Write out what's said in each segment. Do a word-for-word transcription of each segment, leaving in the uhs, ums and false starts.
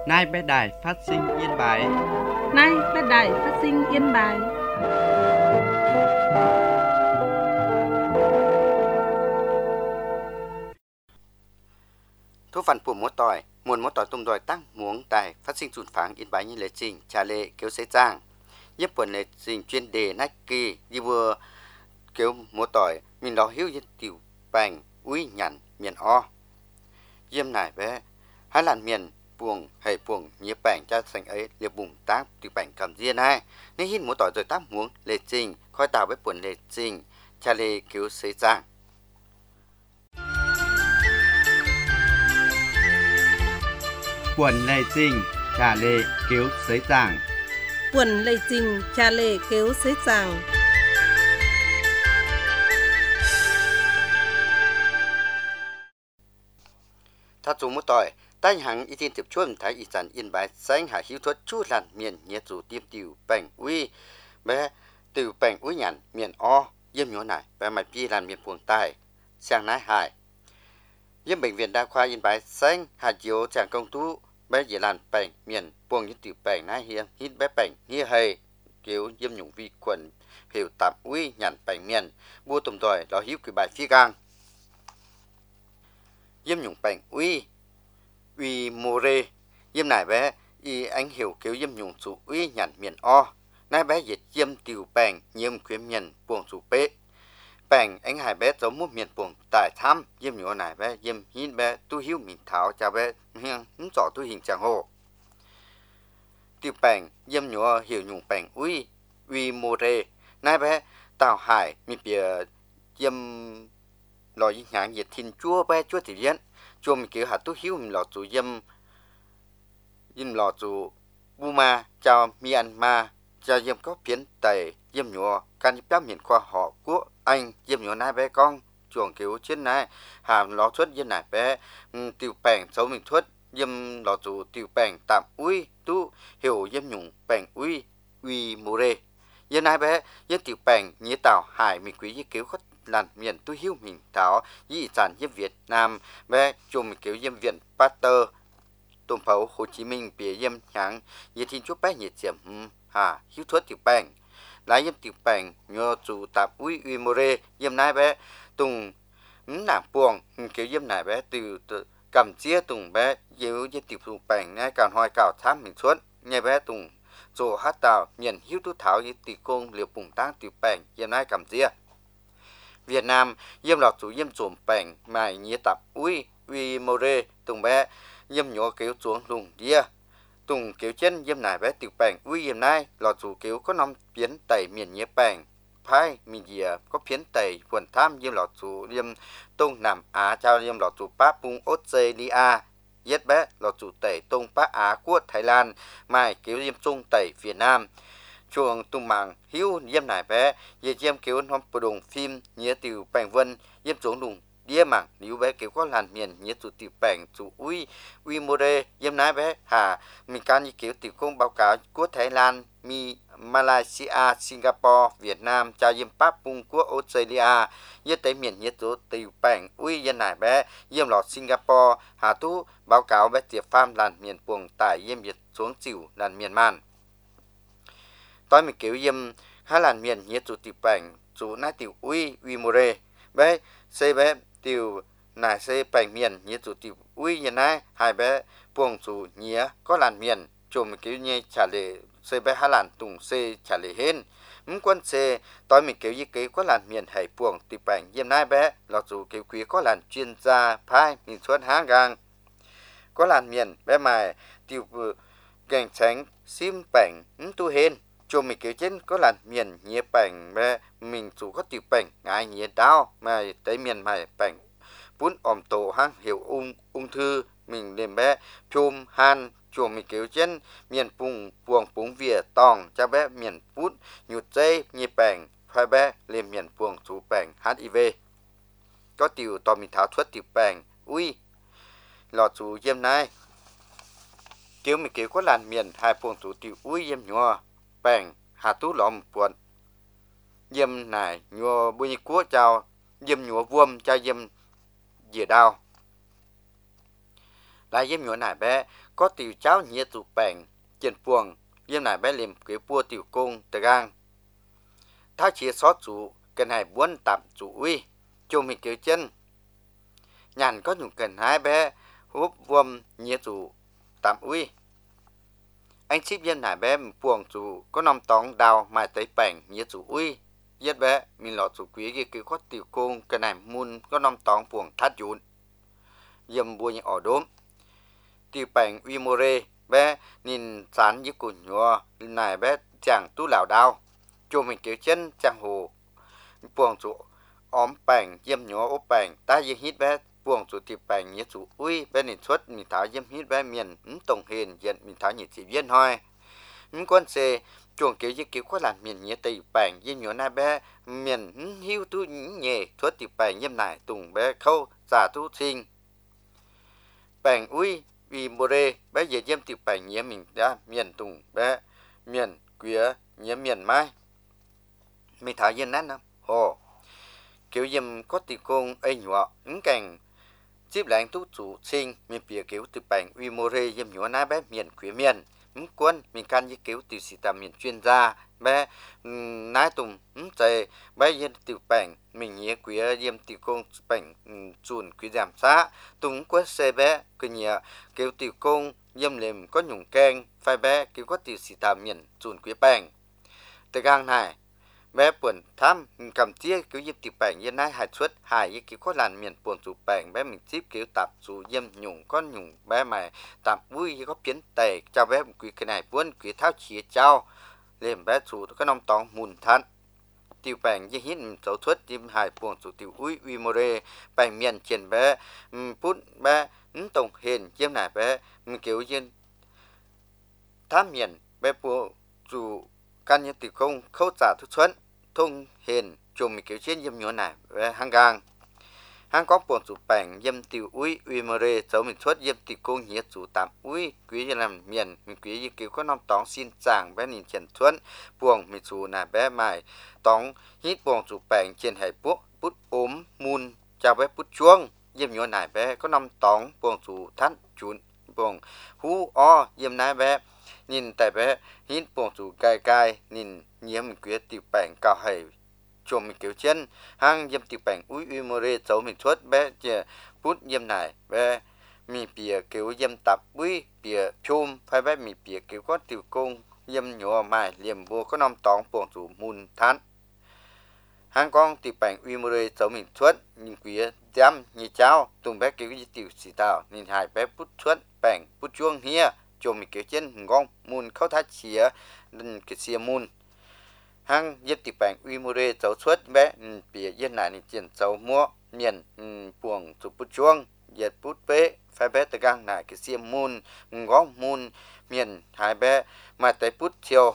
Nay bé đài phát sinh Yên Bái. Nay bé đài phát sinh Yên Bái. Thu phần của mỗi tỏi, muôn mỗi tỏi tôm đòi tăng muống đài phát sinh sụn phẳng Yên Bái như lệ trình trà lệ kéo xế giang. Nhếp quần lệ trình chuyên đề nách kỳ đi vừa kéo mỗi tỏi mình đó hiếu như tiểu bành uy nhằn miền o. Diêm nải bé hai làn miền buồng hay buồng nhía bành cho sành ấy liệp bùng tác tiểu bành cầm riêng này. Nên hít mỗi tỏi rồi tác muống lệ trình khói tàu với quần lệ trình trà lệ kéo xế giang. Quần lệ trình trà lệ kéo xế giang. Quần lệ trình trà lệ kéo xế giang. ถ้าจูมุต่อยใต้หังอีทินติบชวนไทยอีสานอินบายแสงหาหิวทวดชูลันเมียนเนียจูติบติวแป่งอุ้ยแม่ติวแป่งอุ้ยหยันเมียนอ้อเยี่ยมโยนไหนแปไม่พี่ลันเมียนพวงใต้เสียงนายหายเยี่ยมbệnh viện đa khoaอินบายแสงหาเจียวจากกงตู้แม่ยีลันแป่งเมียนพวงยึดติวแป่งนายเฮียฮิตแม่แป่งเฮียเฮยเกี่ยวเยี่ยมหยุ่งวีควนผิวตับอุ้ยหยันแป่งเมียนบัวตุ่มต่อยเราหิวกี่ใบphía gangเยี่ยมหยุ่งแป่งอุ้ยvì mô rê diêm nải bé y anh hiểu kéo diêm nhung chủ uy nhàn miền o nai bé dịch diêm tiều bèng diêm khuyến miền buồng chủ bế bèng anh hải bé giống một miền buồng tại thăm diêm nhung nải bé diêm hin bé tu hiếu mình tháo cha bé hiang hứng rõ tu hình chẳng hồ tiều bèng diêm nhung hiểu nhung bèng uy vì mô rê nai bé tào hải mi bìa diêm lòi nhàng nhiệt thìn chua bé chua thì liên chua mình kiểu hạt tu hiếu mình lọ chủ yếm yếm lọ chủ Burma chào Myanmar chào yếm có phiến tẩy yếm nhựa can yếm miền khoa họ của anh yếm nhựa nai bé con chuồng kiểu trên này hàm lọ thuốc yếm nai bé tiêu bèng xấu mình thuốc yếm lọ chủ tiêu bèng tạm uy tu hiểu yếm nhung bèng uy uy mô rê yếm nai bé yếm tiêu bèng nhía tàu hải mình quý kiểu khất làn miền tu hiếu mình tháo di sản diêm Việt Nam về chùm kiểu diêm viện Pasteur tôm phấu Hồ Chí Minh bìa diêm nháng nhiệt thiên chúc bé nhiệt diệm hà hiếu thuốc tiểu bèng lái diêm tiểu bèng nhờ chủ tạp uy uy mô rê diêm nai bé tùng nảng buồng kiểu diêm nai bé từ cầm chia tùng bé yếu diêm tiểu tùng bèng nai càng hoài cào tham mình suốt nhai bé tùng rồ hát tàu nhận hiếu tu tháo như tỷ công liều bùng tăng tiểu bèng diêm nai cầm chia Việt Nam yếm lọt chủ yếm trộm bèng mài nhía tập uy uy mô rê tùng bé yếm nhỏ kéo xuống lùng đĩa tùng kéo chân yếm nải bé tiểu bèng uy yếm nai lọt chủ kéo có năm phiến tẩy miền nhía bèng phai miền dìa có phiến tẩy quần tham yếm lọt chủ yếm tông Nam Á trao yếm lọt chủ Pháp Bung Australia yết bé lọt chủ tẩy tông Bắc Á của Thái Lan mài kéo yếm trung tẩy Việt Nam chuồng tung mạng hiếu yếm nải bé ye yếm kéo hôm bờ đồng phim nhía tiểu bèng vân yếm xuống đùng đĩa mạng nếu bé kéo có làn miền nhía chủ tiểu bèng chủ uy uy mô rê yếm nải bé hà mình can như kéo tiểu công báo cáo của Thái Lan mi Malaysia Singapore Việt Nam trao yếm Pháp Bung của Australia yết tới miền nhía chủ tiểu bèng uy yếm nải bé yếm lọt Singapore hà tu báo cáo bé tiệp farm làn miền buồng tại yếm Việt xuống chịu làn miền man tôi mình kiểu yếm hai làn miền nhé chủ tiểu bèng chủ nai tiểu uy uy mô rê bé xe bé tiểu nai xe bèng miền nhé chủ tiểu uy như này hai bé buồng chủ nhé có làn miền chủ mình kiểu như trả lệ xe bé hai làn tùng xe trả lệ hên muốn quân xe tôi mình kiểu như cái có làn miền hay buồng tiểu bèng yếm nai bé là chủ kiểu quý có làn chuyên gia phai mình xuân há gang có làn miền bé mài tiểu gành tránh sim bèng tu hên cho mình kiểu trên có làn miền nhía bèng bé mình chủ có tiểu bèng ngài nhía đau mà tới miền mày bèng bún ẩm tổ hang hiểu ung ung thư mình đem bé chôm han cho mình kiểu trên miền bùng buồng bùng vỉa tòng cho bé miền bút nhụt dây nhía bèng phải bé lên miền buồng chủ bèng hát i vê có tiểu tò mình tháo thuốc tiểu bèng ui lọt chủ yếm này kiểu mình kiểu có làn miền hai buồng chủ tiểu ui yếm nhỏ bèng hà tú lọm buồn yếm nải nhua bùi cua chào yếm nhua vuông cho yếm dìa đào lại yếm nhỏ nải bé có tiểu cháu nhía tụ bèn trên buồng yếm nải bé liềm cái bua tiểu công tờ gang thao chia xót chủ cái này muốn tạm chủ uy cho mình kiểu chân nhàn có nhung cần hai bé hút vuông nhía chủ tạm uy anh ship yếm nải bé buồng chủ có năm tóng đào mà tới bèn nhía chủ uy yết bé mình lọt chủ quý cái cái có tiểu công cái này mun có năm tóng buồng thắt dùn yếm bua như ở đốm tiểu bèn uy mô rê bé nhìn sán với cùn nhua này bé chẳng tú lão đau cho mình kiểu chân chẳng hồ buồng chủ óm bèn yếm nhua ốp bèn ta yếm hít bé buồng chủ tiểu bèn nhía chủ uy bé nhìn xuất mình tháo yếm hít bé miền tổng hiền diện mình tháo nhiệt chỉ viên thôi những con xe chuồng kiểu như kiểu có làm miền nhía tây bèn yếm nhua này bé miền hiu tu nhẹ thoát tiểu bèn yếm này tùng bé khâu giả tu sinh bèn uy vì mô rê bé dễ dêm tiểu bèn nhía mình đã miền tùng bé miền quía nhía miền mai mình tháo yên nát lắm hồ kiểu dêm có tiểu công ấy nhọ những cảnh tiếp lại tu chủ sinh mình bìa kiểu tiểu bèn uy mô rê dêm nhọ ná bé miền quía miền những quân mình can như kiểu tiểu sĩ tầm miền chuyên gia bé nái tùng chạy bé yên tiểu bèn mình nhía quía dêm tiểu công bèn chùn quía giảm xã tùng quét xe bé cứ nhía kiểu tiểu công dêm lềm có nhung keng phải bé kiểu có tiểu sĩ tầm miền chùn quía bèn từ gang này bé buồn thăm cầm tia kiểu dêm tiểu bèn yên nái hại suất hại như kiểu có làn miền buồn chủ bèn bé mình tiếp kiểu tạp chủ dêm nhung con nhung bé mày tạm vui có biến tệ cho bé quỳ cái này buồn quỳ tháo chia trao lên bé chủ có năm tòng mùn thắn tiểu bèn như hít dấu thuất dêm hại buồn chủ tiểu uy uy mô rê bèn miền triển bé bút bé tổng hiền dêm này bé kiểu dêm tham miền bé buồn chủ căn như tiểu công khâu trả thuốc xuân thông hiền chùm mình kiểu trên dêm nhớ này về hàng gang hàng có buồn chủ bèn dêm tiểu uy uy mô rê dấu mình xuất dêm tiểu công nhía chủ tạm uy quý như làm miền mình quý như kiểu có năm tóng xin chàng bé nhìn triển xuân buồn mình chủ này bé mài tóng hít buồn chủ bèn trên hải bút bút ốm mun chào bé bút chuông dêm nhớ này bé có năm tóng buồn chủ thắt chún buồn hú o dêm này bé nhìn tại bé hít buồn chủ cài cài nhìn nhiễm mình quý tiểu bèn cao hay cho mình kiểu chân hàng dêm tiểu bèn uy uy mô rê dấu mình xuất bé chè bút dêm này bé mi bìa kiểu dêm tập uy bìa chôm phải bé mi bìa kiểu có tiểu công dêm nhỏ mài liềm vô có năm tóng buồn chủ mùn thán hàng con tiểu bèn uy mô rê dấu mình xuất nhìn quý dám như cháu tùng bé kiểu tiểu sĩ tao nhìn hai bé bút xuất bèn bút chuông hia cho mình kiểu chân ngon mùn khâu thắt chìa nên cái xìa mùn hàng dêm tiểu bèn uy mô rê dấu xuất bé bìa yên này thì chuyển dấu mua miền buồng chủ bút chuông diệt bút bé phải bé từ gang này cái xìa mùn ngon mùn miền hai bé mà tới bút chiều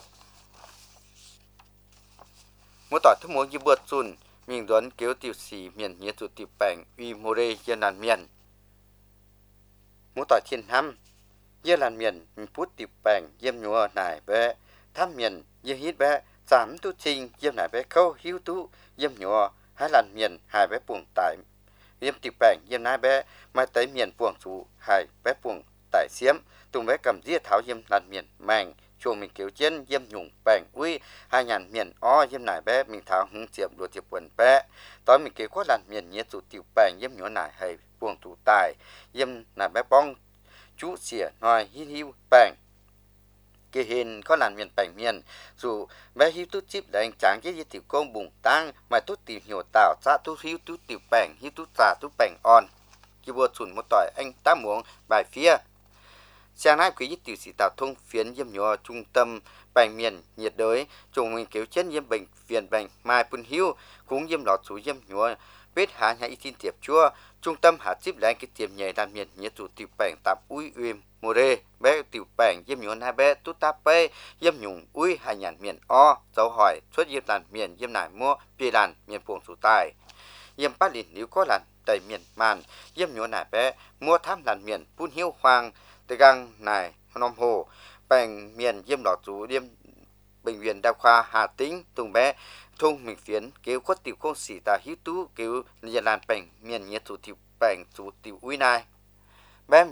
mỗi tỏi thức muốn như bớt xuân mình đoán kiểu tiểu sĩ miền nhé chủ tiểu bèn uy mô rê yên làn miền mỗi tỏi thiên hăm yên làn miền mình bút tiểu bèn yêm nhúa này bé thăm miền như hít bé giảm tu trình yêm này bé khâu hiu tu yêm nhúa hai làn miền hai bé buồng tại yêm tiểu bèn yêm này bé mà tới miền buồng chủ hai bé buồng tại xiêm tùng bé cầm dĩa tháo yêm làn miền màng chuồng mình kiểu chân yêm nhung bèn uy hai nhàn miền o yêm này bé mình tháo hứng tiệm đồ tiệp quần bé tối mình kiểu có làn miền nhé chủ tiểu bèn yêm nhúa này hay buồng chủ tài yêm này bé bong chú xỉa nói hít hiu bèn cái hình có làn miền bèn miền dù bé hiu tu chip là anh chàng cái tiểu công bùng tăng mà tu tìm hiểu tạo ra tu hiu tu tiểu bèn hiu tu trả tu bèn on cái bữa chuẩn một tỏi anh ta muốn bài phía sáng nay quý tiểu sĩ tạo thông phiến yêm nhỏ trung tâm bèn miền nhiệt đới trùng mình kéo chân yêm bệnh viện bèn mai pun hiu cũng yêm lọt số yêm nhỏ biết hạ nhà y tin tiệp chua trung tâm hạ chip lại cái tiệm nhảy đàn miền nhiệt chủ tiểu bèn tạm uy uy mô rê bé tiểu bèn yêm nhỏ hai bé tu ta pe yêm nhung uy hai nhàn miền o dấu hỏi xuất yêm đàn miền yêm nải mua bia đàn miền buồng chủ tài yêm bát lìn nếu có làn đầy miền màn yêm nhỏ nải bé mua tham làn miền pun hiu hoang từ gang này nom hồ bèn miền yêm đỏ chủ yêm bệnh viện đa khoa Hà Tĩnh tùng bé thung mình phiến kêu có tiểu công sĩ ta hiếu tú kêu liền làn bèn miền nhiệt chủ tiểu bèn chủ tiểu uy này bé miền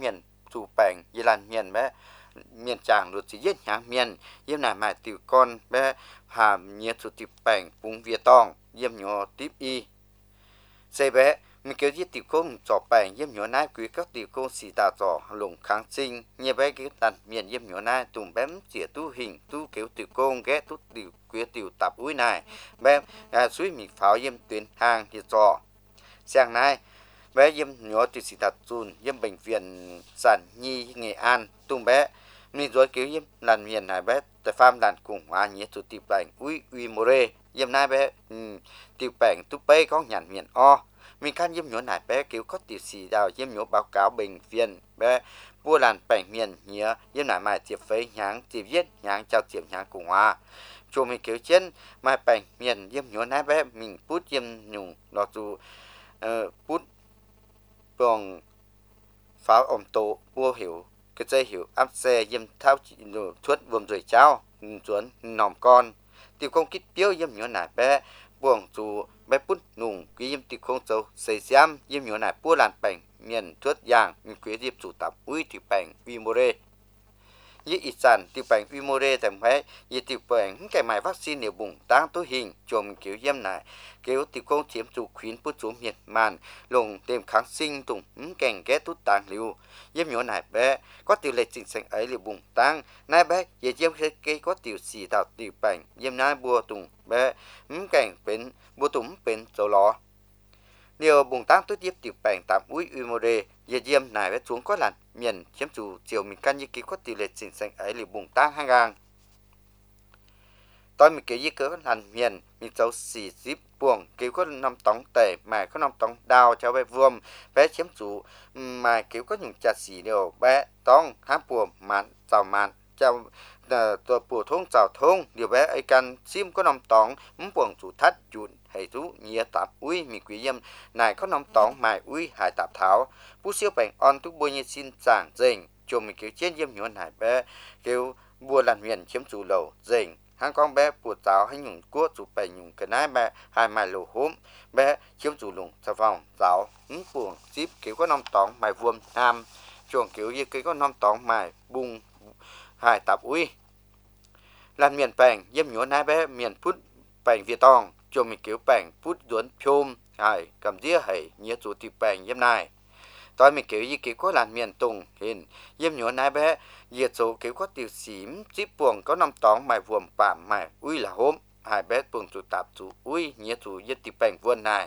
chủ bèn như là miền bé miền chàng luật chỉ giết nhang miền yếm nải mài tiểu con bé hàm nhiệt chủ tiểu bèn bung việt tòng yếm nhỏ tiếp y xây bé mình kêu giết tiểu con trò bèn yếm nhỏ nái quý các tiểu con xì tà trò lồng kháng sinh như bé cái tàn miền yếm nhỏ nái tùng bém chỉ tu hình tu kêu tiểu con ghé tu tiểu quý tiểu tập úi này bé à, suy mình pháo yếm tuyến hàng thì trò sáng nay bé yếm nhỏ từ xì tà chun yếm bệnh viện sản nhi Nghệ An tung bé mình rồi kêu yếm làn miền này bé tại farm làn cùng hóa nhé chủ tiểu bèn úi uy mô rê yếm nay bé um, tiểu bèn tu bê có nhàn miền o mình can yếm nhỏ này bé kêu có tiểu xì đào yếm nhỏ báo cáo bệnh viện bé bua làn bèn miền nhớ yếm này mai tiệp phế nháng tiệp viết nháng chào tiệp nháng cùng hóa cho mình kêu trên mai bèn miền yếm nhỏ này bé mình bút yếm nhung đó tu bút bằng pháo ổn tổ bua hiểu cái dây hiểu áp xe yếm thao thuốc vườn rồi cháu chuẩn nòng con tiểu công kích biểu yếm nhỏ này bé buông chủ bé bút nùng quý yếm tiểu công châu xây giam yếm nhỏ này bua làn bèn miền thuốc giang mình quý yếm chủ tập uy tiểu bèn uy mô rê như ít sản tiểu bèn uy mô rê thầm hết như tiểu bèn cái máy vaccine nếu bùng tăng tối hình cho mình kiểu yếm này kiểu tiểu công chiếm chủ khuyến bút chủ miệt màn lồng tìm kháng sinh tùng kèn ghé tút tàng liu yếm nhỏ này bé có tiểu lệ trình sinh ấy liều bùng tăng nay bé về yếm cái có tiểu xì tạo tiểu bèn yếm nay bùa tùng bé kèn bên bùa tùng bên dầu lò liều bùng tăng tốt tiếp tiểu bèn tạm úi uy mô rê về yếm này bé xuống có làn miền chiếm chủ chiều mình căn như ký có tỷ lệ trình sinh ấy liều bùng tăng hai gang tôi mình kể như cỡ làn miền mình cháu xì zip buồng kêu có năm tống tệ mà có năm tống đào cho bé vuông bé chiếm chủ mà kêu có những chả xì đều bé tông hám buồng mạn chào mạn chàoตัวปู่thông chào thông điều bé ấy căn sim có năm tống muốn buồng chủ thắt chuột hay thú nhía tạp uy mình quý yếm này có năm tống mài uy hải tạp tháo bút siêu bèn on thúc bôi như xin giảng dình cho mình kêu trên yếm nhuận hải bé kêu bùa làn miền chiếm chủ lầu dình hàng con bé bùa giáo hay nhung cua chủ bè nhung cái nái bé hai mai lầu hôm bé chiếm chủ lùng sa vòng giáo ứng buồng zip kiểu có năm tóng mài vuông nam chuồng kiểu như cái có năm tóng mài bung hai tạp uy làn miền bèn yếm nhúa nái bé miền phút bèn việt tòng cho mình kiểu bèn phút duốn phôm hai cầm dĩa hay nhớ chủ tiệp bèn yếm này tôi mình kiểu như kiểu có làn miền tùng hình yếm nhúa nái bé diệt số kiểu có tiểu xím zip buồng có năm tóng mài vuông bảm mài uy là hôm hai bé buồng chủ tạp chủ uy nhớ chủ yết tiệp bèn vuông này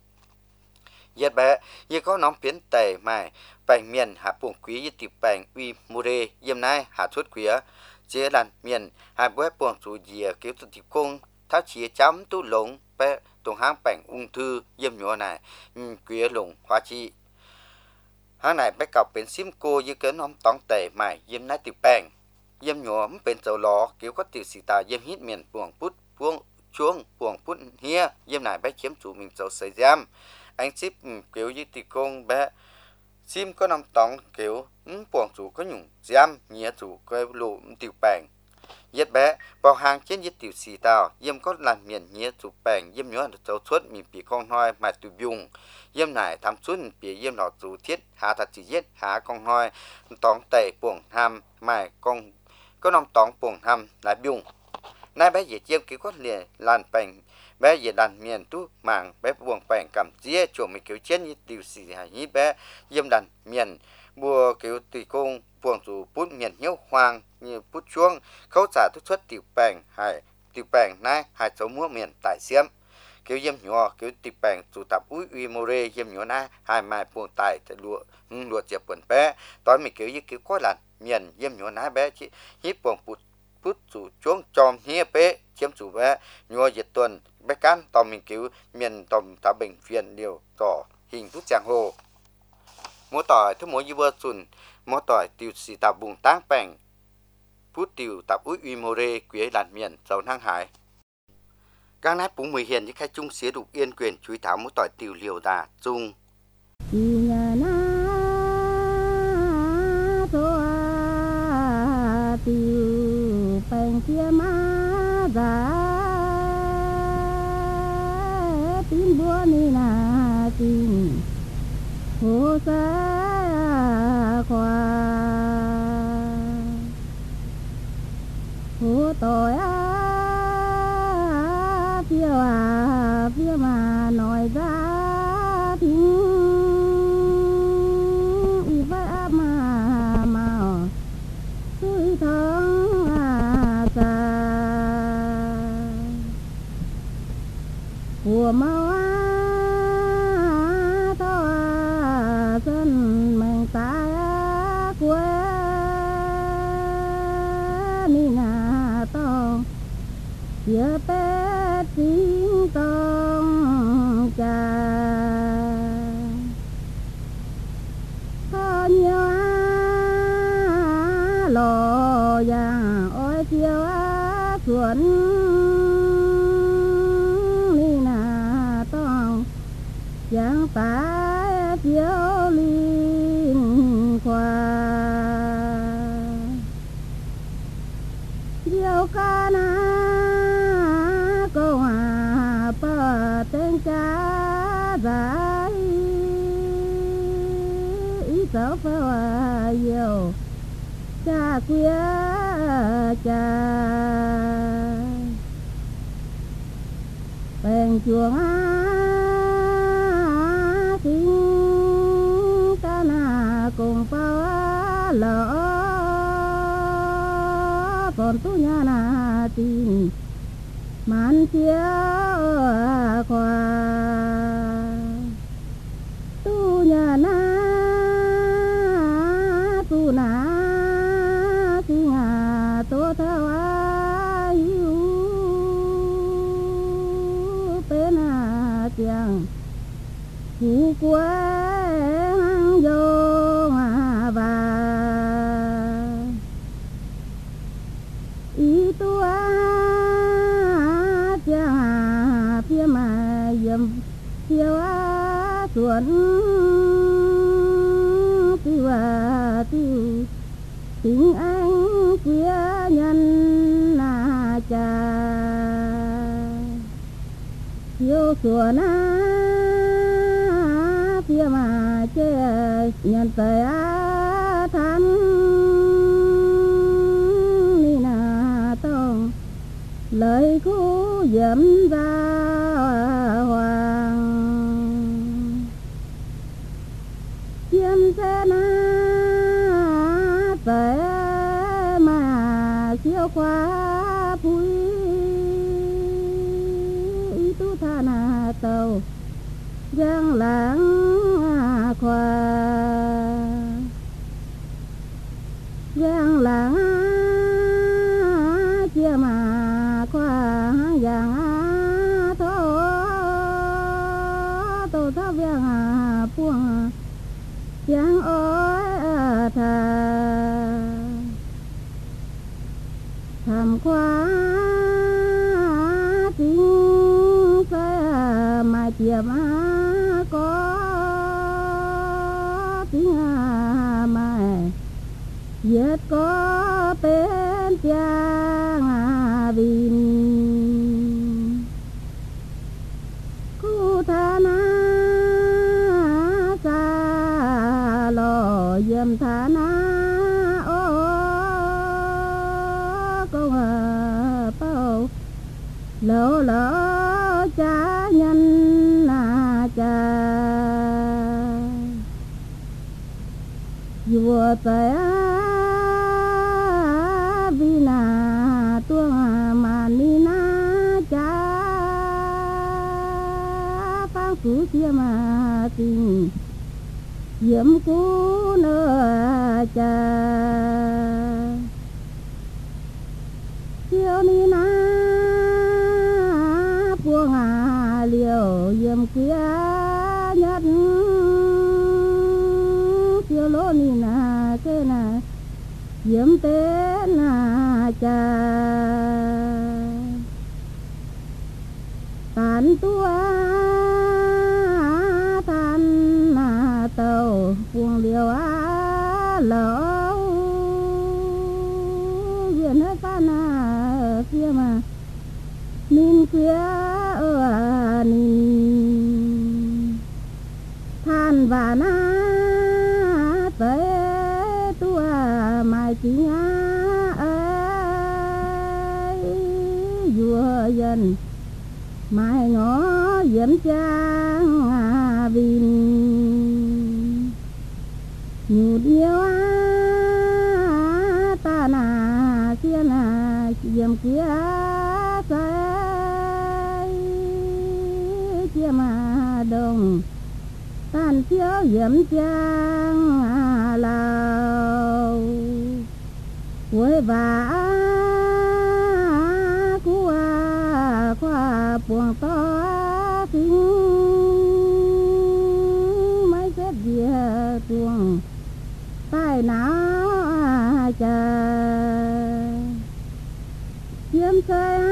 yết bé như có nóng biến tề mài bèn miền hạ buồng quý yết tiệp bèn uy mô rê yếm này hạ suốt quý chế làn miền hai bé buồng chủ dìa kiểu chủ tiệp công tháo chia chấm tu lồng bé tùng hang bèn ung thư yếm nhúa này quý lồng hóa chi hàng này bé cọcเป็นซิมโกยี่เกินน้อมต้องแต่ใหม่เยี่ยมนายติแป้งเยี่ยมหยวมเป็นเจ้าล้อเกี่ยวก็ติสีตาเยี่ยมฮิตเมียนป่วงพุดพวงช่วงป่วงพุดเฮียเยี่ยมนายbéเขียมchủ mìnhเจ้าใส่ยามanh ship kiểuยี่ติกงbéซิมก็น้อมต้องเกี่ยวป่วงchủ có nhung yam nhía chủ có lụ tiểuแป้งyết bé vào hàng trên yết tiểu xì tao yếm có làn miền nhía chủ bèn yếm nhớ được châu suốt mình bị con hoi mà tụi dùng yếm này tham suốt bị yếm lọt chủ thiết hạ thật chỉ yết hạ con hoi tóng tẩy buồng ham mài con có năm tóng buồng ham lại dùng nay bé dễ yếm kiểu có liền làn bèn bé dễ làn miền tu màng bé buồng bèn cầm dĩa chủ mình kiểu trên yết tiểu xì hạ nhí bé yếm làn miền bùa kiểu tùy công buồng chủ bút miền nhớ hoang như bút chuông khâu trả thức xuất tiểu bèn hải tiểu bèn nay hải số múa miền tại xiêm kiểu yếm nhỏ kiểu tiểu bèn chủ tập úi uy mô rê yếm nhỏ nay hải mai buồng tại tại lụa lụa chẹp quần bé tối mình kiểu như kiểu có làn miền yếm nhỏ nay bé chỉ hít buồng bút bút chủ chuông tròn hia bé chiếm chủ bé nhỏ diệt tuần bé cán tò mình kiểu miền tòm ta bệnh viện điều tỏ hình thức giang hồ mỗi tỏi thứ mỗi như bơ sùn mỗi tỏi tiêu xì tạp bùng táng bèn phút tiêu tạp úi uy mô rê quý làn miền giàu năng hải các nát búng mười hiền như khai chung xía đục yên quyền chuối thảo mỗi tỏi tiêu liều đà chung tiêu bèn kia má ra tin búa ni na tin hồ sa khoa chùa mau to sân mình ta quê ni na tông chia bé tiếng tông cha có nhiều lò vàng ôi chiều xuân ni na tông giang tái chiều linh khoa chiều ca na câu hà bờ tên cha dài ý dấu phơ yêu cha quê cha bèn chuồng kính ta na cùng phao lỡ còn tu nhà na tin man chiếu khoa tu nhà na tu na tiếng à tu thao yêu bên à tiếng cụ quê hang vô à và ý tu à tiếng phía mà yếm chiều à xuân tiêu à tiêu tiếng anh quê nhân là cha chiều xuân à phía mà chơi nhân tới à thắm ni na tông lời khu dẫm ra hoàng chiêm xe na về mà chiếu qua vui ý tu tha na tàu giang lãng khoa giang lãng chia mà khoa giang thô tô thao giang buông giang ôi thà tham khoa tiếng phải mà chia mà có tiếng mà viết có bên giang vin khu tha na xa lò yếm tha na ô câu hà bao lỡ lỡ cha nhân là cha vua tới vì na tua mà ni na cha phang phú chia mà tình yếm cú nơ cha chiều ni na buông à liều yếm kia nhất chiều lô ni na cái na yếm tên na cha tàn tua tàn na tàu buông liều á lỡ viện hết pha na kia mà nín kia ở nín than và na tới tua mai chỉ nhá ấy vua dân mai ngõ yếm trang vin nhụt nhiều ta na kia na yếm kia say phía mà đông tan phiếu diễm trang lào quê và cua qua buồng to kính mấy xếp dìa tuồng tai não chờ chiếm xe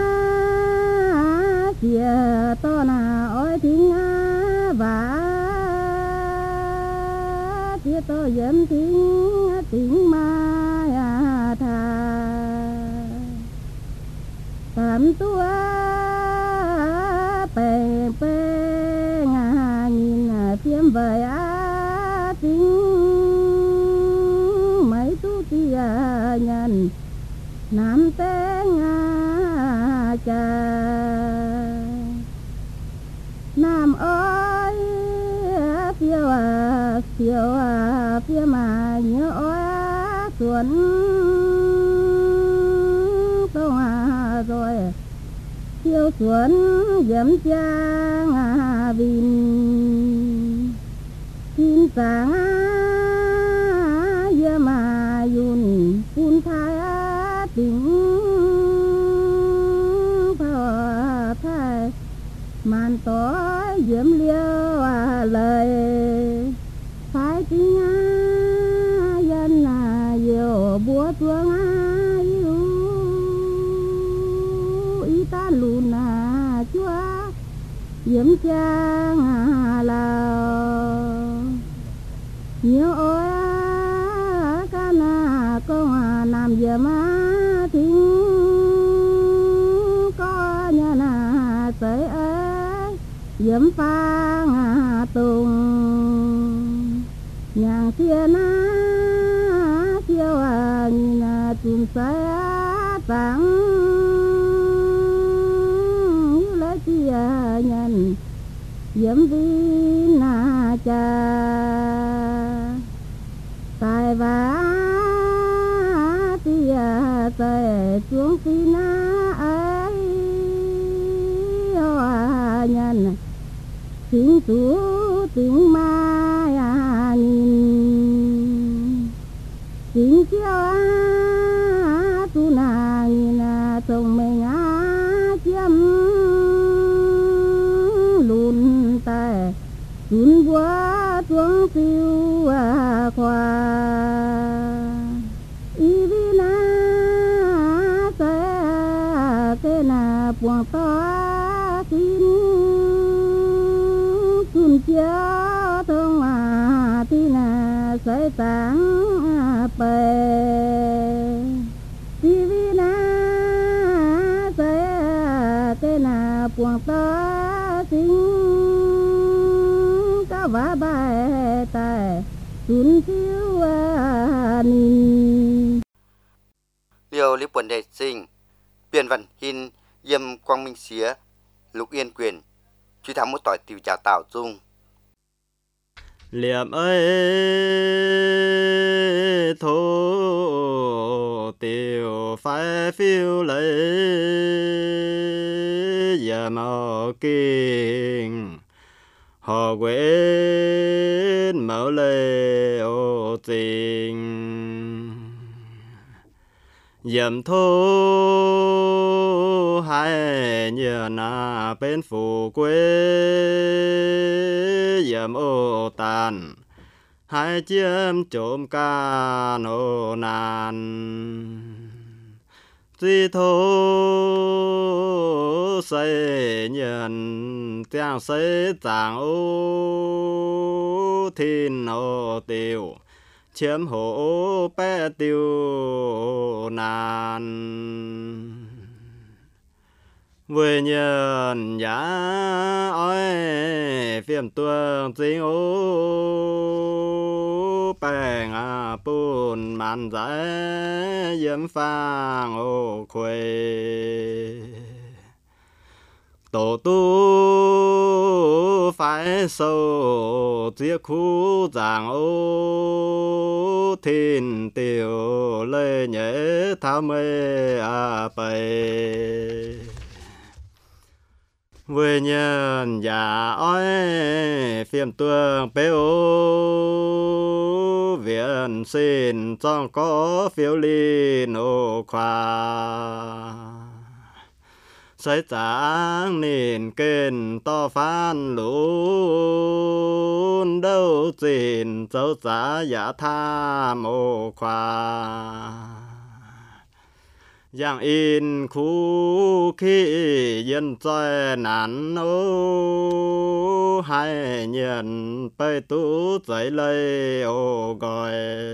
dìa to là ôi tiếng và chia to diễm tiếng tiếng ma thà tạm tua bè bè ngà nhìn phiếm vời á tiếng mấy tu tia nhân nam té ngà cha nam ơi phiêu à phiêu à phiêu mà nhớ ôi xuân tông à rồi phiêu xuân diễm trang à vin tin sáng giờ mà yun phun thái tình phò thái màn tối diễm liêu à lời phải tiếng dân là nhiều búa tuông yêu ý ta lùn à chúa diễm trang lào nhiều ôi ca na công làm diễm tiếng có nhà na tới ấy diễm phang tùng nhàng thiên á chiêu à nhìn chùm say tặng như lấy chia nhân diễm vi na cha tài vá tia tề xuống phi na ấy hoa nhân tiếng tú tiếng mai à nhìn tiếng chiêu á tu na nhìn chồng mình á chiếm lùn tay lùn búa tuông tiêu à khoa y vi na sẽ cái na buông to kín chun chiếu thương à tí na sẽ tảng bề tí vi na sẽ cái na buông to kín cá vả bài tài chun chiếu à nín liều lý quần đệ sinh Biên Văn Hin Yêm Quang Minh Xía Lục Yên Quyền truy thám một tỏi tiểu trà Tảo Dung liệm ơi thô tiểu phải phiêu lấy giờ màu kinh họ quên mẫu lệ ô tình dầm thô hai nhờ na bên phủ quê dầm ô tàn hai chiếm trộm ca nô nàn di thô xây nhận tiếng xây giảng ô thiên ô tiêu chiếm hổ bé tiêu nàn với nhân giá ôi phiền tuồng chính ô bèng à bùn màn giải yếm phang ô khuê tổ tu phải sâu chiếc khu giảng ô thiên tiểu lê nhé thao mê à bày Vui nhân giả ói phiêm tuương bê ô viện xin trong có phiếu linh ô khoa xây tráng nền kênh to phan lún đâu xin châu giá giả tham ô khoa giang in khu khi dân chơi nản ô hai nhận bay tú dậy lây ô gọi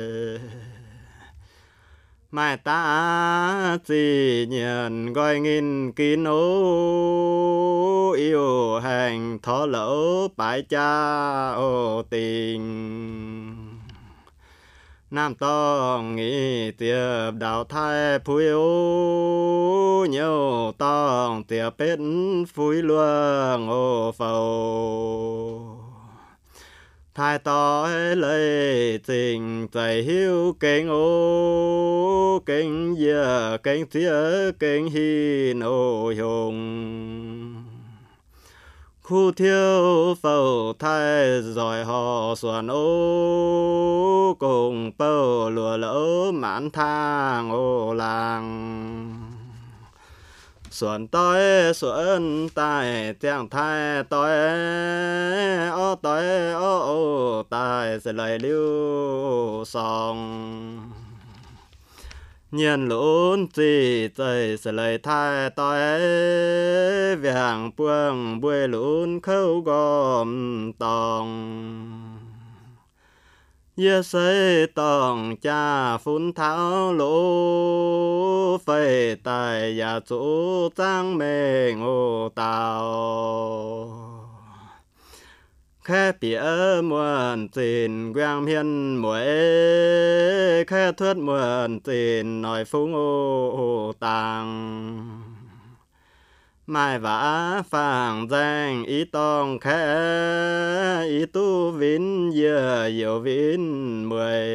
mai ta chỉ nhận gọi nghìn kín ô yêu hành thó lỡ bãi cha ô tình nam tông nghĩ tiệp đào thái phui ô nhiều tông tiệp bết phui luông ô phầu thái tối lấy tìnhใจhiếu kinh ô kinh giờ kinh thía kinh hin ô hùng khu thiếu phầu thái giỏi họ xuân ô cùng bầu lùa lỡ mãn thang ô làng xuân tối xuân tài tiếng thái tối ô tối ô ô tài sẽ lại lưu song nhiên lún chỉใจsẽ lại thái tối vàng buông bùi lún khâu gom tòng Yê xây tòng cha phun tháo lỗ phê tài nhà chủ trang mê ngô tàu khẽ bỉa muôn tình quang hiên muội khẽ thuyết muôn tình nói phúng ô tàng mai vã phàng danh ý tông khẽ ý tu vinh giờ yêu vinh mười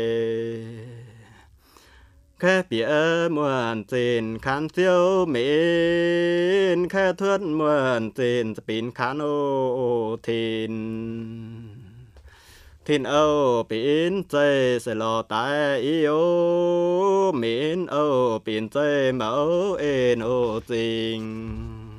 khẽ bỉa muôn tình khán tiêu mến khẽ thuyết muôn tình pin khán ô thìn thìn âu pin chơi sẽ lo tai yêu mến âu pin chơi mẫu ên ô tình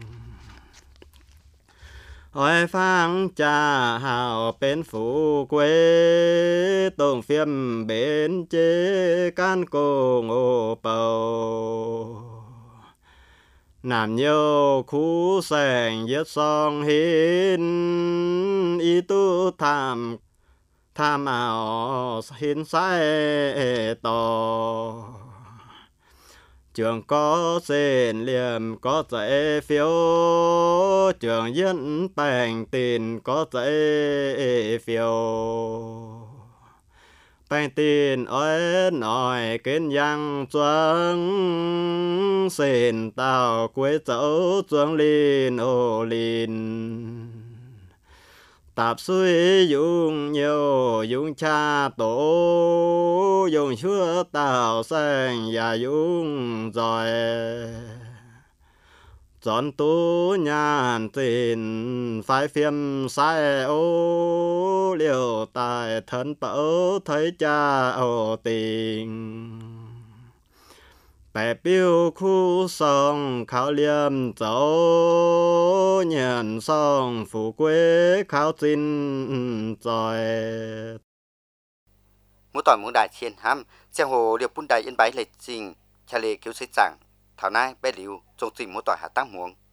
ôi phang cha hào bên phủ quê tông phiêm bên chế can cô ngô bầu nam nhiều khu sành giết song hin ý tu tham tham ảo hin sai to trường có xin liềm có dạy phiếu trường dân bành tin có dạy phiếu bành tin ơi nói kiến giang chuông xin tao quê dẫu chuông linh ô linh tạp suy dùng nhiều dùng cha tổ dùng chúa tạo xanh và dùng rồi chọn tú nhàn tình phải phiêm sai ô liều tài thân bảo thấy cha ô tình bè biêu khu sông khảo liêm dấu nhận sông phủ quê khảo tin rồi mỗi tỏi mỗi đại thiên ham xe hồ điệp bún đại yên bái lệ trình cha lệ cứu xây chẳng thảo nai bé liu trong trình mỗi tỏi hạ tăng muống